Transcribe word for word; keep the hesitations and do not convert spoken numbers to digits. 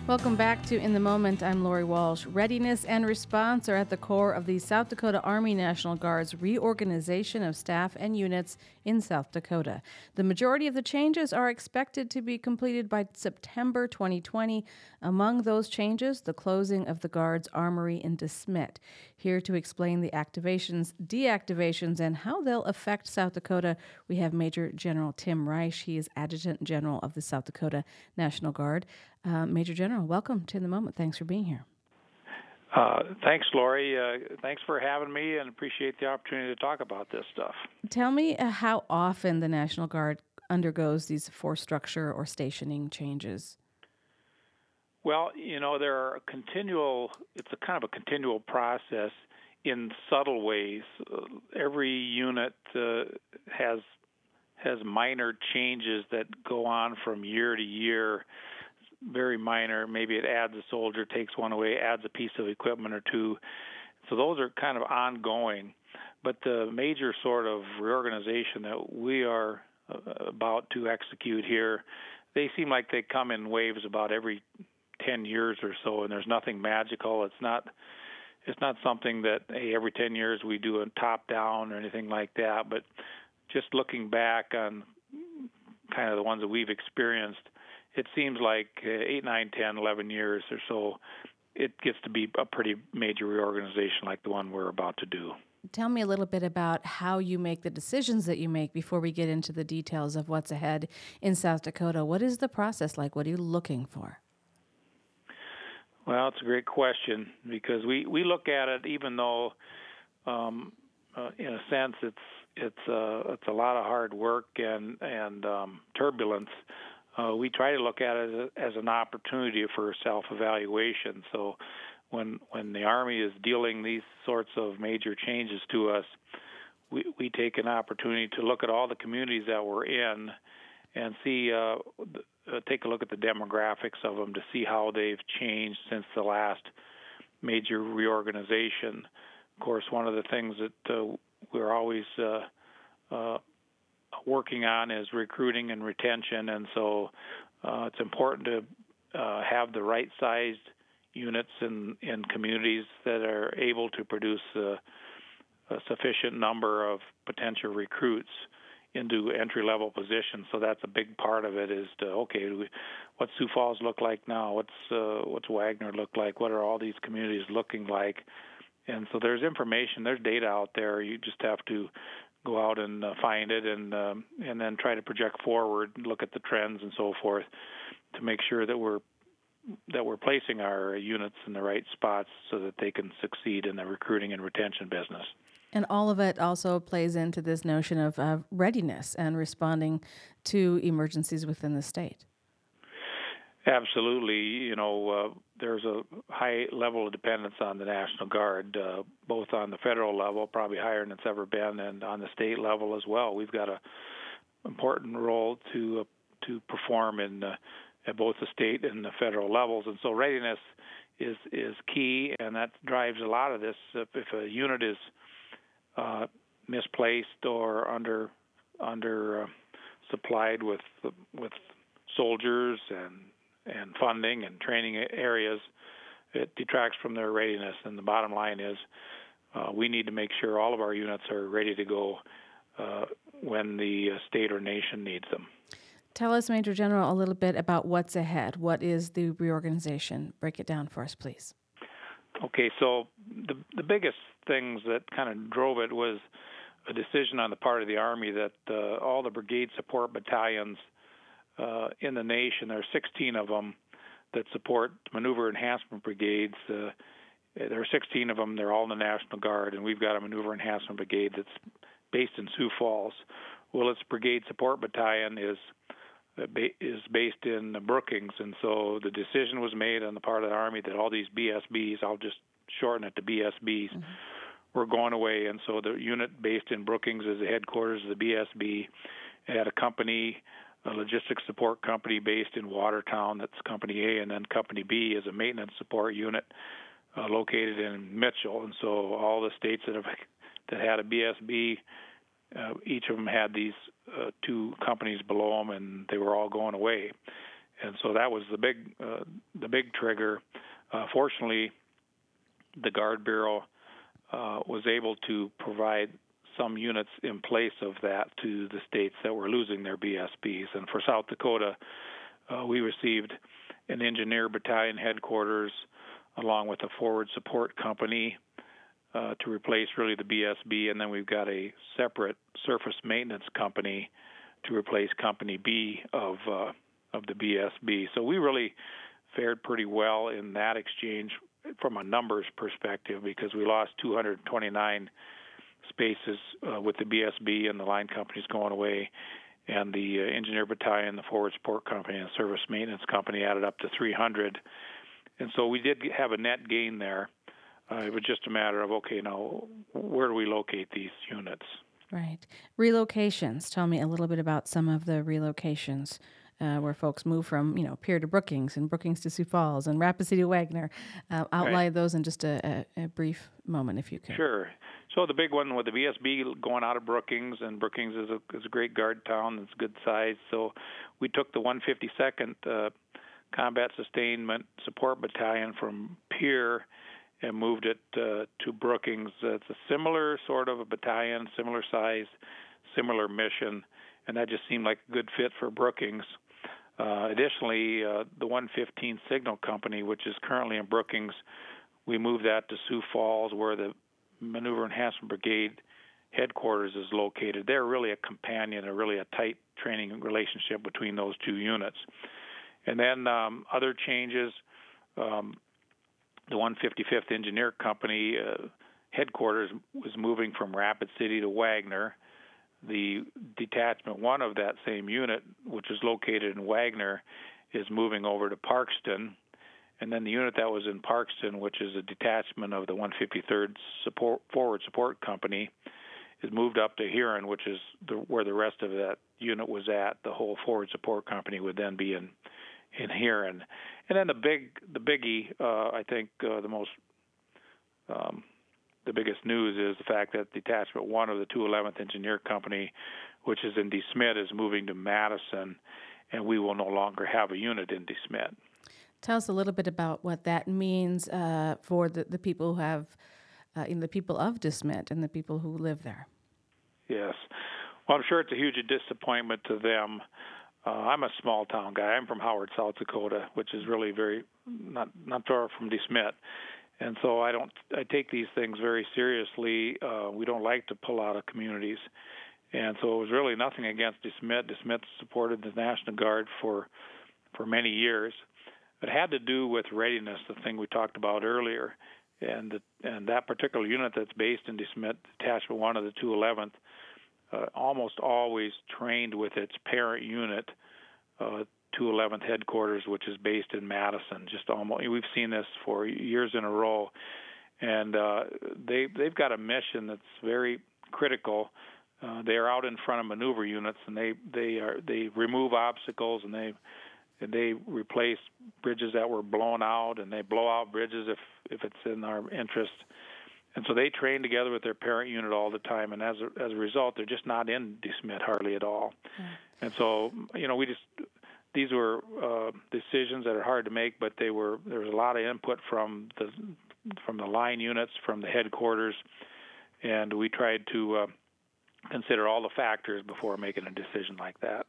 Welcome back to In the Moment. I'm Lori Walsh. Readiness and response are at the core of the South Dakota Army National Guard's reorganization of staff and units in South Dakota. The majority of the changes are expected to be completed by September twenty twenty. Among those changes, the closing of the Guard's armory in DeSmet. Here to explain the activations, deactivations, and how they'll affect South Dakota, we have Major General Tim Reich. He is Adjutant General of the South Dakota National Guard. Uh, Major General, welcome to In the Moment. Thanks for being here. Uh, thanks, Lori. Uh, thanks for having me, and appreciate the opportunity to talk about this stuff. Tell me uh, how often the National Guard undergoes these force structure or stationing changes. Well, you know, there are continual, it's a kind of a continual process in subtle ways. Uh, every unit uh, has has minor changes that go on from year to year. Very minor. Maybe it adds a soldier, takes one away, adds a piece of equipment or two. So those are kind of ongoing. But the major sort of reorganization that we are about to execute here, they seem like they come in waves about every ten years or so, and there's nothing magical. It's not it's not something that, hey, every ten years we do a top-down or anything like that. But just looking back on kind of the ones that we've experienced, it seems like eight, nine, ten, eleven years or so, it gets to be a pretty major reorganization like the one we're about to do. Tell me a little bit about how you make the decisions that you make before we get into the details of what's ahead in South Dakota. What is the process like? What are you looking for? Well, it's a great question because we, we look at it even though, um, uh, in a sense, it's it's uh, it's a lot of hard work and and um, turbulence. Uh, we try to look at it as, as an opportunity for self-evaluation. So when when the Army is dealing these sorts of major changes to us, we, we take an opportunity to look at all the communities that we're in and see, uh, uh, take a look at the demographics of them to see how they've changed since the last major reorganization. Of course, one of the things that uh, we're always uh, uh, working on is recruiting and retention, and so uh, it's important to uh, have the right-sized units in, in communities that are able to produce a, a sufficient number of potential recruits into entry-level positions. So that's a big part of it is to, okay, what's Sioux Falls look like now? What's uh, what's Wagner look like? What are all these communities looking like? And so there's information, there's data out there. You just have to go out and uh, find it, and um, and then try to project forward, look at the trends and so forth, to make sure that we're that we're placing our units in the right spots so that they can succeed in the recruiting and retention business. And all of it also plays into this notion of uh, readiness and responding to emergencies within the state. Absolutely. You know, uh, there's a high level of dependence on the National Guard, uh, both on the federal level, probably higher than it's ever been, and on the state level as well. We've got an important role to uh, to perform in uh, at both the state and the federal levels, and so readiness is is key, and that drives a lot of this. If, if a unit is uh, misplaced or under under uh, supplied with with soldiers and and funding and training areas, it detracts from their readiness. And the bottom line is uh, we need to make sure all of our units are ready to go uh, when the state or nation needs them. Tell us, Major General, a little bit about what's ahead. What is the reorganization? Break it down for us, please. Okay, so the the biggest things that kind of drove it was a decision on the part of the Army that uh, all the brigade support battalions Uh, in the nation, there are sixteen of them that support maneuver enhancement brigades. Uh, there are sixteen of them. They're all in the National Guard, and we've got a maneuver enhancement brigade that's based in Sioux Falls. Well, its brigade support battalion is uh, ba- is based in Brookings, and so the decision was made on the part of the Army that all these B S Bs, I'll just shorten it to B S Bs, mm-hmm. were going away, and so the unit based in Brookings is the headquarters of the B S B. It had a company, a logistics support company based in Watertown, that's Company A, and then Company B is a maintenance support unit uh, located in Mitchell. And so all the states that have that had a B S B, uh, each of them had these uh, two companies below them, and they were all going away. and so that was the big uh, the big trigger. Uh, fortunately, the Guard Bureau uh, was able to provide some units in place of that to the states that were losing their B S Bs. And for South Dakota, uh, we received an engineer battalion headquarters along with a forward support company uh, to replace really the B S B, and then we've got a separate surface maintenance company to replace Company B of uh, of the B S B. So we really fared pretty well in that exchange from a numbers perspective, because we lost two hundred twenty-nine spaces uh, with the B S B and the line companies going away, and the uh, engineer battalion, the forward support company, and service maintenance company added up to three hundred. And so we did have a net gain there. Uh, it was just a matter of, okay, now where do we locate these units? Right. Relocations. Tell me a little bit about some of the relocations uh, where folks move from, you know, Pierre to Brookings and Brookings to Sioux Falls and Rapid City to Wagner. Uh, outline Right. those in just a, a, a brief moment, if you could. Sure. So the big one with the B S B going out of Brookings, and Brookings is a, is a great guard town. It's good size. So we took the one fifty-second uh, Combat Sustainment Support Battalion from Pierre and moved it uh, to Brookings. Uh, it's a similar sort of a battalion, similar size, similar mission, and that just seemed like a good fit for Brookings. Uh, additionally, uh, the one fifteen Signal Company, which is currently in Brookings, we moved that to Sioux Falls, where the Maneuver Enhancement Brigade headquarters is located. They're really a companion, a really a tight training relationship between those two units. And then um, other changes, um, the one fifty-fifth Engineer Company uh, headquarters was moving from Rapid City to Wagner. The Detachment one of that same unit, which is located in Wagner, is moving over to Parkston. And then the unit that was in Parkston, which is a detachment of the one fifty-third support, Forward Support Company, is moved up to Huron, which is the, where the rest of that unit was at. The whole Forward Support Company would then be in in Huron. And then the big, the biggie, uh, I think uh, the most, um, the biggest news is the fact that Detachment one of the two eleventh Engineer Company, which is in DeSmet, is moving to Madison, and we will no longer have a unit in DeSmet. Tell us a little bit about what that means uh, for the, the people who have, uh, in the people of DeSmet and the people who live there. Yes. Well, I'm sure it's a huge disappointment to them. Uh, I'm a small town guy. I'm from Howard, South Dakota, which is really very not not far from DeSmet, and so I don't I take these things very seriously. Uh, we don't like to pull out of communities, and so it was really nothing against DeSmet. DeSmet supported the National Guard for for many years. It had to do with readiness, the thing we talked about earlier, and the, and that particular unit that's based in DeSmet, Detachment one of the two eleventh. Uh, almost always trained with its parent unit, uh, two eleventh headquarters, which is based in Madison. Just almost, we've seen this for years in a row, and uh, they they've got a mission that's very critical. Uh, they are out in front of maneuver units, and they they are they remove obstacles, and they and they replace bridges that were blown out, and they blow out bridges if if it's in our interest. And so they train together with their parent unit all the time, and as a, as a result, they're just not in DeSmet hardly at all. Yeah. And so, you know, we just these were uh, decisions that are hard to make, but they were there was a lot of input from the from the line units, from the headquarters, and we tried to uh, consider all the factors before making a decision like that.